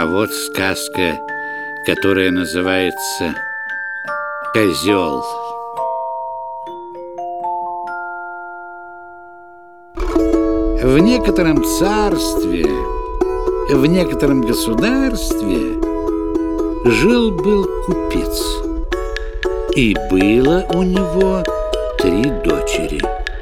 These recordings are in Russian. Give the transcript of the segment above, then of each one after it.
вот сказка, которая называется «Козел». В некотором царстве, в некотором государстве жил-был купец, и было у него 3 дочери.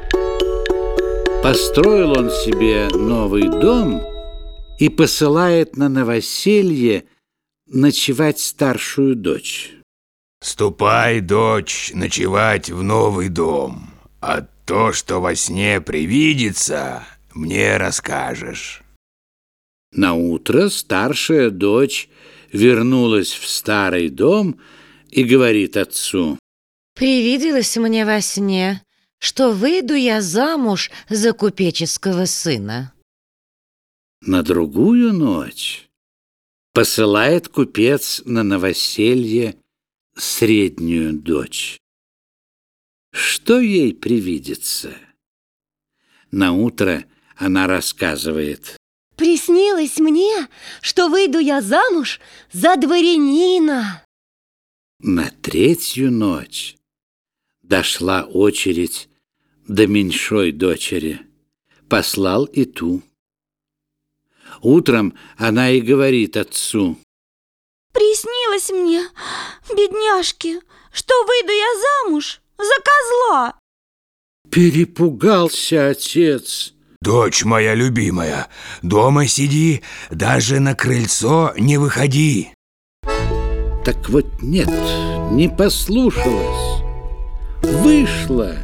Построил он себе новый дом и посылает на новоселье ночевать старшую дочь. «Ступай, дочь, ночевать в новый дом, а то, что во сне привидится, мне расскажешь». Наутро старшая дочь вернулась в старый дом и говорит отцу: «Привиделось мне во сне, что выйду я замуж за купеческого сына». На другую ночь посылает купец на новоселье среднюю дочь. Что ей привидится? Наутро она рассказывает: «Приснилось мне, что выйду я замуж за дворянина». На третью ночь дошла очередь до меньшой дочери. Послал и ту. Утром она и говорит отцу: «Приснилось мне, бедняжки, что выйду я замуж за козла». Перепугался отец. «Дочь моя любимая, дома сиди, даже на крыльцо не выходи». Так вот нет, не послушалась, вышла.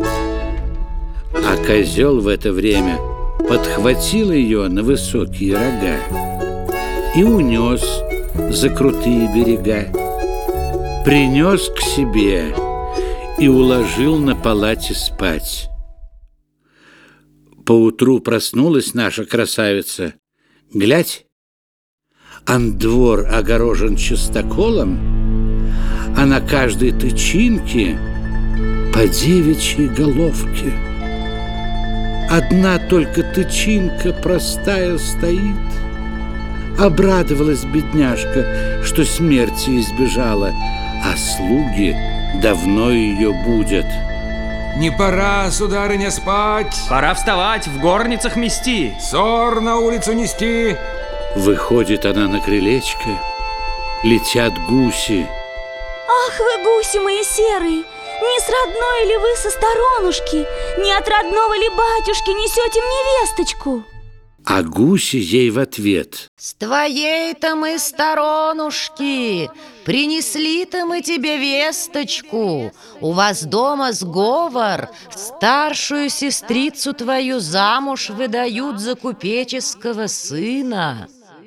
А козел в это время подхватил ее на высокие рога и унес за крутые берега, принес к себе и уложил на палате спать. Поутру проснулась наша красавица. Глядь, двор огорожен чистоколом, а на каждой тычинке по 9 головки. Одна только тычинка простая стоит. Обрадовалась бедняжка, что смерти избежала, а слуги давно ее будят. Не пора, сударыня, спать. Пора вставать, в горницах мести. Ссор на улицу нести. Выходит она на крылечко, летят гуси. «Ах вы, гуси мои серые, не с родной ли вы со сторонушки, не от родного ли батюшки несете мне весточку?» А гуси ей в ответ: «С твоей-то мы сторонушки, принесли-то мы тебе весточку. У вас дома сговор, старшую сестрицу твою замуж выдают за купеческого сына».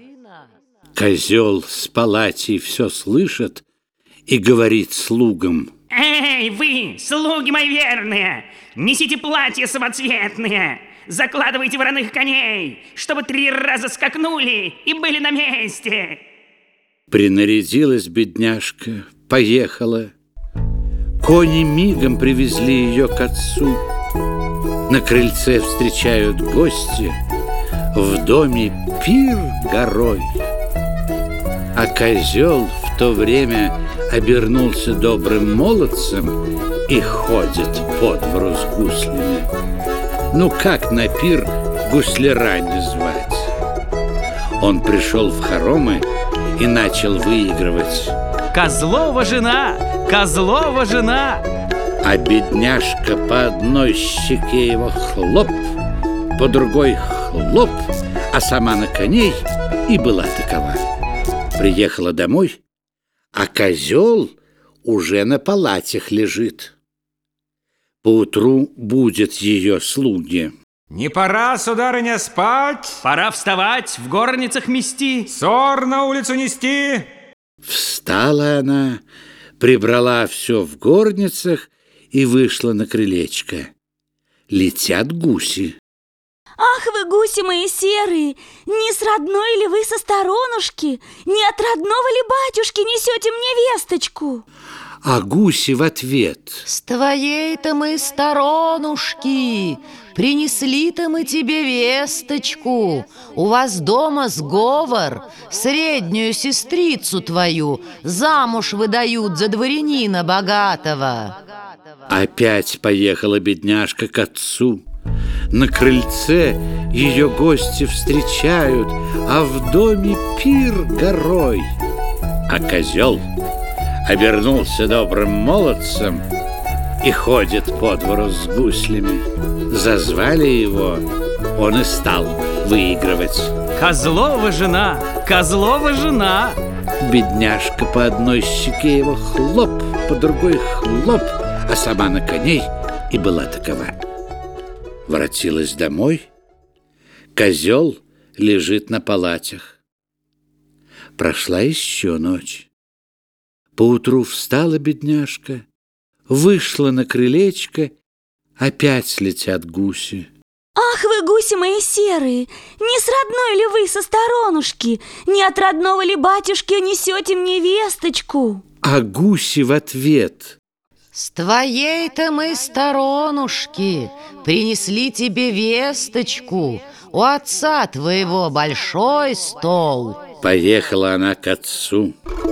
Козел с палатей все слышит и говорит слугам: Эй, вы, слуги мои верные, несите платья самоцветные, закладывайте вороных коней, чтобы 3 раза скакнули и были на месте. Принарядилась бедняжка, поехала. Кони мигом привезли ее к отцу. На крыльце встречают гости, в доме пир горой. А козел в то время обернулся добрым молодцем и ходит по двору с гуслями. Ну как на пир гусляра не звать? Он пришел в хоромы и начал выигрывать. Козлова жена, Козлова жена. А бедняжка по одной щеке его хлоп, по другой хлоп, а сама на коней и была такова. Приехала домой, а козел уже на палатях лежит. Поутру будут ее слуги. Не пора, сударыня, спать. Пора вставать, в горницах мести. Ссор на улицу нести. Встала она, прибрала все в горницах и вышла на крылечко. Летят гуси. «Ах вы, гуси мои серые, не с родной ли вы со сторонушки, не от родного ли батюшки несете мне весточку?» А гуси в ответ: С твоей-то мы сторонушки, принесли-то мы тебе весточку. У вас дома сговор, среднюю сестрицу твою замуж выдают за дворянина богатого. Опять поехала бедняжка к отцу. На крыльце ее гости встречают, а в доме пир горой. А козел обернулся добрым молодцем и ходит по двору с гуслями. Зазвали его, он и стал выигрывать. Козлова жена, Козлова жена. Бедняжка по одной щеке его хлоп, по другой хлоп, а сама на коней и была такова. Воротилась домой, козел лежит на палатях. Прошла еще ночь. Поутру встала бедняжка, вышла на крылечко, опять летят гуси. Ах вы, гуси мои серые, не с родной ли вы со сторонушки, не от родного ли батюшки несете мне весточку? А гуси в ответ: С твоей-то мы сторонушки, принесли тебе весточку. У отца твоего большой стол. Поехала она к отцу.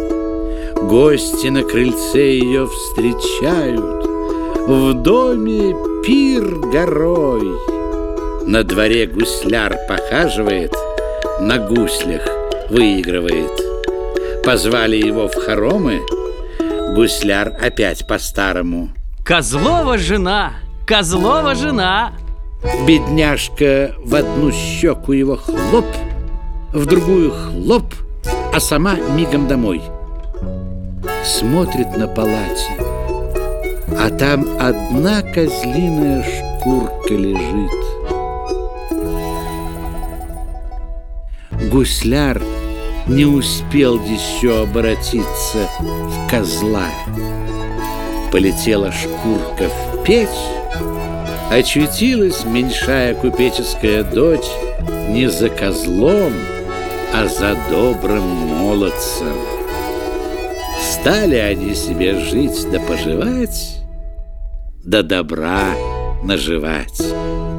Гости на крыльце ее встречают, в доме пир горой. На дворе гусляр похаживает, на гуслях выигрывает. Позвали его в хоромы, гусляр опять по-старому: Козлова жена, Козлова жена. бедняжка в одну щеку его хлоп, в другую хлоп, а сама мигом домой. Смотрит на палате, а там одна козлиная шкурка лежит. Гусляр не успел еще обратиться в козла. Полетела шкурка в печь, очутилась меньшая купеческая дочь не за козлом, а за добрым молодцем. Стали они себе жить да поживать, да добра наживать.